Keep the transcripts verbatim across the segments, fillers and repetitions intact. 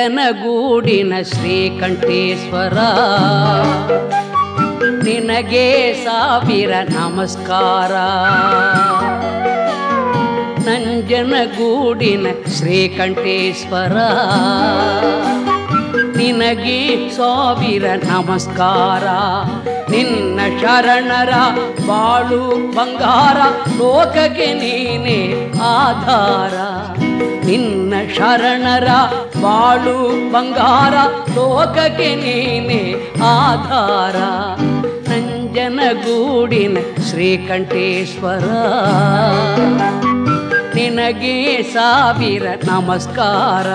ನಂಜನಗೂಡಿನ ಶ್ರೀಕಂಠೇಶ್ವರ ನಿನಗೆ ಸಾವಿರ ನಮಸ್ಕಾರ. ನಂಜನಗೂಡಿನ ಶ್ರೀಕಂಠೇಶ್ವರ ನಿನಗೆ ಸಾವಿರ ನಮಸ್ಕಾರ. ನಿನ್ನ ಶರಣರ ಬಾಳು ಬಂಗಾರ, ಲೋಕಕ್ಕೆ ನೀನೇ ಆಧಾರ. ನಿನ್ನ ಶರಣರ ಬಾಳು ಬಂಗಾರ, ಲೋಕಕ್ಕೆ ನೀನೇ ಆಧಾರ. ನಂಜನಗೂಡಿನ ಶ್ರೀಕಂಠೇಶ್ವರ ನಿನಗೆ ಸಾವಿರ ನಮಸ್ಕಾರ.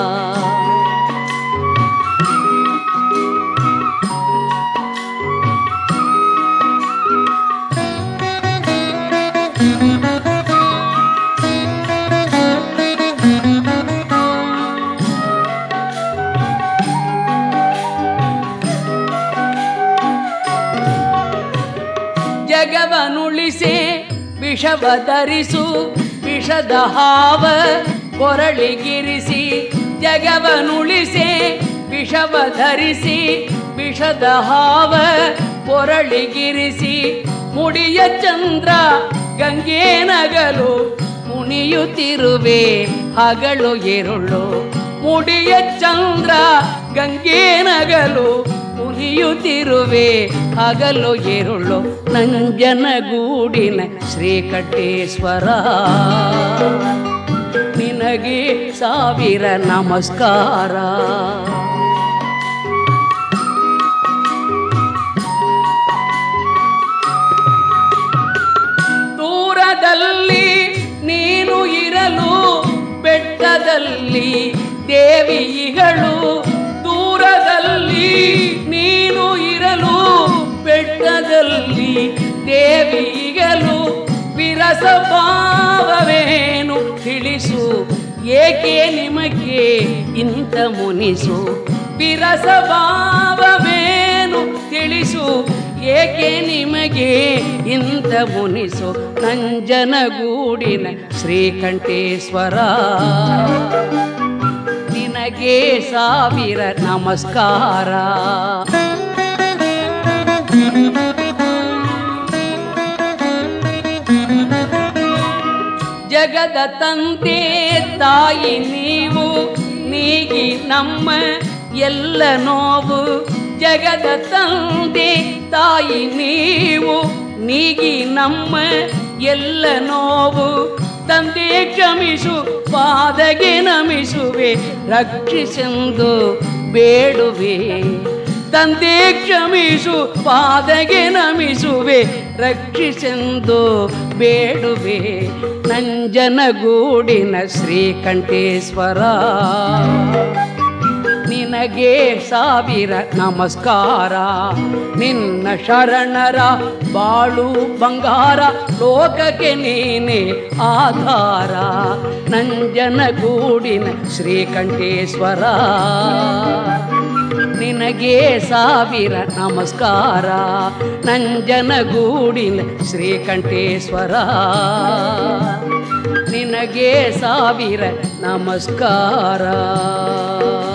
ಜಗವನುಳಿಸೆ ವಿಷವ ಧರಿಸು, ವಿಷದ ಹಾವ ಕೊರಳಿಗಿರಿಸಿ. ಜಗವನುಳಿಸೆ ವಿಷವ ಧರಿಸಿ, ವಿಷದ ಹಾವ ಕೊರಳಿಗಿರಿಸಿ. ಮುಡಿಯ ಚಂದ್ರ ಗಂಗೆ ನಗಲು ಕುಣಿಯುತ್ತಿರುವೆ ಹಗಲು ಎರುಳು. ಮುಡಿಯ ಚಂದ್ರ ಗಂಗೆ ನಗಲು ಕುಣಿಯುತ್ತಿರುವೆ ಹಗಲು ಎರುಳು. ನಂಜನಗೂಡಿನ ಶ್ರೀಕಂಠೇಶ್ವರ ನಿನಗೆ ಸಾವಿರ ನಮಸ್ಕಾರ. ದೂರದಲ್ಲಿ ನೀನು ಇರಲು ಬೆಟ್ಟದಲ್ಲಿ ದೇವಿಗಳು. ದೂರದಲ್ಲಿ ನೀನು ಇರಲು ಬೆಟ್ಟದಲ್ಲಿ ದೇವಿಗಳು. ವಿರಸ ಭಾವವೇನು ತಿಳಿಸು, ಏಕೆ ನಿಮಗೆ ಇಂಥ ಮುನಿಸು. ವಿರಸ ಭಾವವೇನು ತಿಳಿಸು, ಏಕೆ ನಿಮಗೆ ಇಂಥ ಮುನಿಸು. ನಂಜನಗೂಡಿನ ಶ್ರೀಕಂಠೇಶ್ವರ ನಿನಗೆ ಸಾವಿರ ನಮಸ್ಕಾರ. ಜಗದ ತಂದೆ ತಾಯಿ ನೀವು, ನೀಗಿ ನಮ್ಮ ಎಲ್ಲ ನೋವು. ಜಗದ ತಂದೆ ತಾಯಿ ನೀವು, ನೀಗಿ ನಮ್ಮ ಎಲ್ಲ ನೋವು. ತಂದೆ ಕ್ಷಮಿಸು ಪಾದಗೆ ನಮಿಸುವೆ, ರಕ್ಷಿಸೆಂದು ಬೇಡುವೆ. ತಂದೆ ಕ್ಷಮಿಸು ಪಾದಗೆ ನಮಿಸುವೆ, ರಕ್ಷಿಸೆಂದು ಬೇಡುವೆ. ನಂಜನಗೂಡಿನ ಶ್ರೀಕಂಠೇಶ್ವರ ನಿನಗೆ ಸಾವಿರ ನಮಸ್ಕಾರ. ನಿನ್ನ ಶರಣರ ಬಾಳು ಬಂಗಾರ, ಲೋಕಕ್ಕೆ ನೀನೇ ಆಧಾರ. ನಂಜನಗೂಡಿನ ಶ್ರೀಕಂಠೇಶ್ವರ ನಿನಗೆ ಸಾವಿರ ನಮಸ್ಕಾರ. ನಂಜನಗೂಡಿನ ಶ್ರೀಕಂಠೇಶ್ವರ ನಿನಗೆ ಸಾವಿರ ನಮಸ್ಕಾರ.